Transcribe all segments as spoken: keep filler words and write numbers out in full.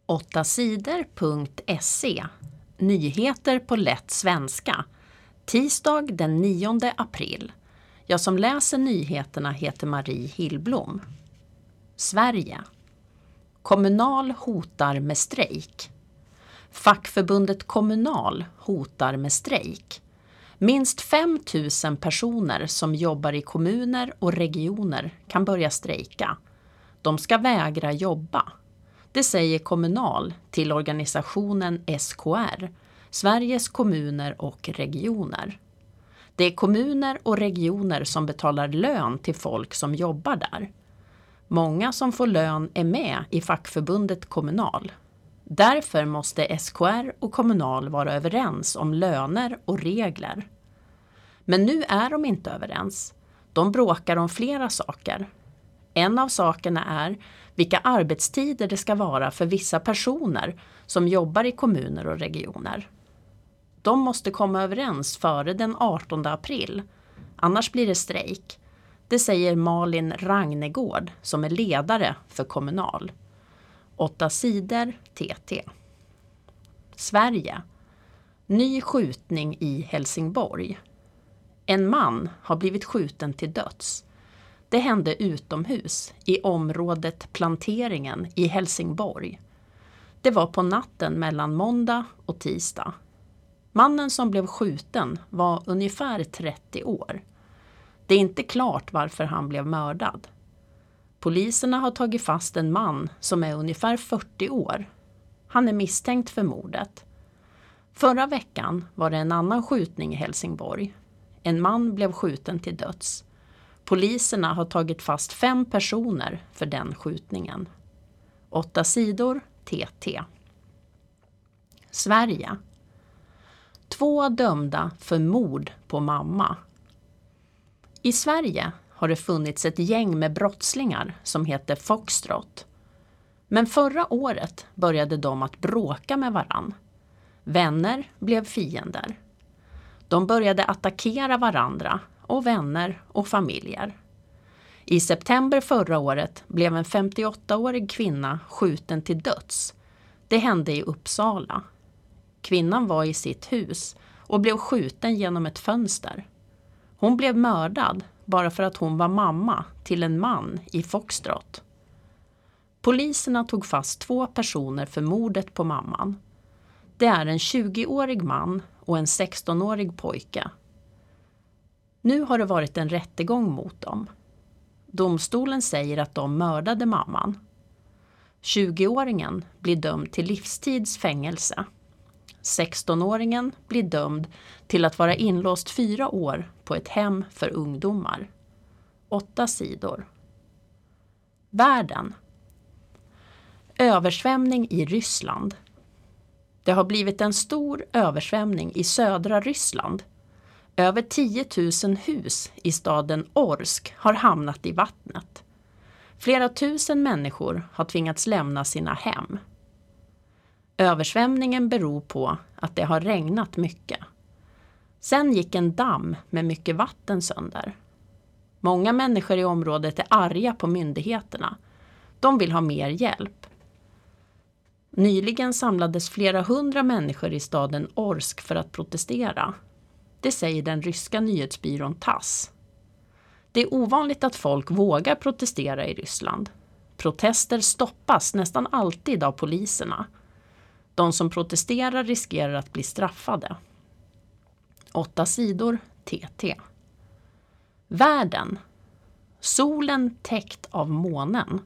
åtta sidor punkt se. Nyheter på lätt svenska. Tisdag den nionde april. Jag som läser nyheterna heter Marie Hillblom. Sverige. Kommunal hotar med strejk. Fackförbundet Kommunal hotar med strejk. Minst fem tusen personer som jobbar i kommuner och regioner kan börja strejka. De ska vägra jobba. Det säger Kommunal till organisationen S K R, Sveriges kommuner och regioner. Det är kommuner och regioner som betalar lön till folk som jobbar där. Många som får lön är med i fackförbundet Kommunal. Därför måste S K R och Kommunal vara överens om löner och regler. Men nu är de inte överens. De bråkar om flera saker. En av sakerna är vilka arbetstider det ska vara för vissa personer som jobbar i kommuner och regioner. De måste komma överens före den artonde april. Annars blir det strejk. Det säger Malin Ragnegård som är ledare för Kommunal. Åtta sidor T T. Sverige. Ny skjutning i Helsingborg. En man har blivit skjuten till döds. Det hände utomhus i området Planteringen i Helsingborg. Det var på natten mellan måndag och tisdag. Mannen som blev skjuten var ungefär trettio år. Det är inte klart varför han blev mördad. Poliserna har tagit fast en man som är ungefär fyrtio år. Han är misstänkt för mordet. Förra veckan var det en annan skjutning i Helsingborg. En man blev skjuten till döds. Poliserna har tagit fast fem personer för den skjutningen. Åtta sidor T T. Sverige. Två dömda för mord på mamma. I Sverige har det funnits ett gäng med brottslingar som heter Foxtrot. Men förra året började de att bråka med varann. Vänner blev fiender. De började attackera varandra och vänner och familjer. I september förra året blev en femtioåttaårig kvinna skjuten till döds. Det hände i Uppsala. Kvinnan var i sitt hus och blev skjuten genom ett fönster. Hon blev mördad bara för att hon var mamma till en man i Foxtrot. Poliserna tog fast två personer för mordet på mamman. Det är en tjugoårig man och en sextonårig pojke. Nu har det varit en rättegång mot dem. Domstolen säger att de mördade mamman. tjugoåringen blir dömd till livstids fängelse. sextonåringen blir dömd till att vara inlåst fyra år på ett hem för ungdomar. Åtta sidor. Världen. Översvämning i Ryssland. Det har blivit en stor översvämning i södra Ryssland. Över tio tusen hus i staden Orsk har hamnat i vattnet. Flera tusen människor har tvingats lämna sina hem. Översvämningen beror på att det har regnat mycket. Sen gick en damm med mycket vatten sönder. Många människor i området är arga på myndigheterna. De vill ha mer hjälp. Nyligen samlades flera hundra människor i staden Orsk för att protestera. Det säger den ryska nyhetsbyrån Tass. Det är ovanligt att folk vågar protestera i Ryssland. Protester stoppas nästan alltid av poliserna. De som protesterar riskerar att bli straffade. Åtta sidor T T. Världen. Solen täckt av månen.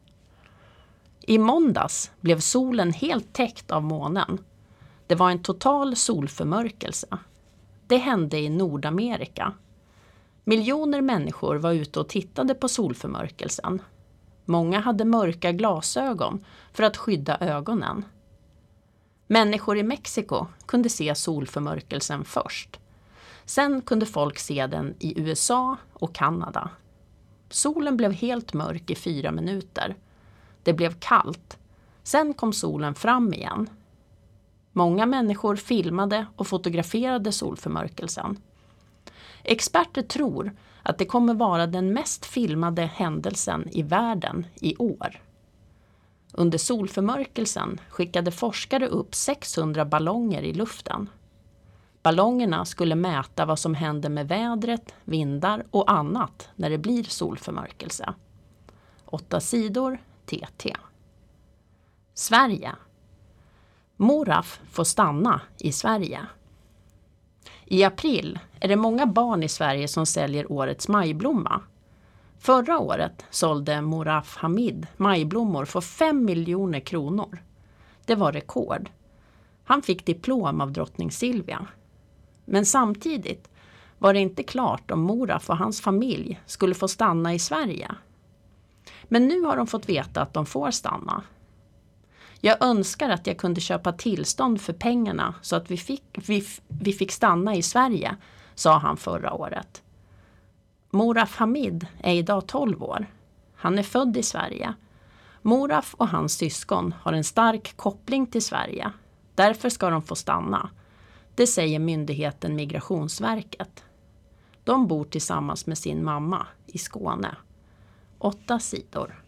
I måndags blev solen helt täckt av månen. Det var en total solförmörkelse. Det hände i Nordamerika. Miljoner människor var ute och tittade på solförmörkelsen. Många hade mörka glasögon för att skydda ögonen. Människor i Mexiko kunde se solförmörkelsen först. Sen kunde folk se den i U S A och Kanada. Solen blev helt mörk i fyra minuter. Det blev kallt. Sen kom solen fram igen. Många människor filmade och fotograferade solförmörkelsen. Experter tror att det kommer vara den mest filmade händelsen i världen i år. Under solförmörkelsen skickade forskare upp sexhundra ballonger i luften. Ballongerna skulle mäta vad som händer med vädret, vindar och annat när det blir solförmörkelse. Åtta sidor T T. Sverige. Moraf får stanna i Sverige. I april är det många barn i Sverige som säljer årets majblomma. Förra året sålde Moraf Hamid majblommor för fem miljoner kronor. Det var rekord. Han fick diplom av drottning Silvia. Men samtidigt var det inte klart om Moraf och hans familj skulle få stanna i Sverige. Men nu har de fått veta att de får stanna. Jag önskar att jag kunde köpa tillstånd för pengarna så att vi fick, vi, vi fick stanna i Sverige, sa han förra året. Moraf Hamid är idag tolv år. Han är född i Sverige. Moraf och hans syskon har en stark koppling till Sverige. Därför ska de få stanna. Det säger myndigheten Migrationsverket. De bor tillsammans med sin mamma i Skåne. Åtta sidor.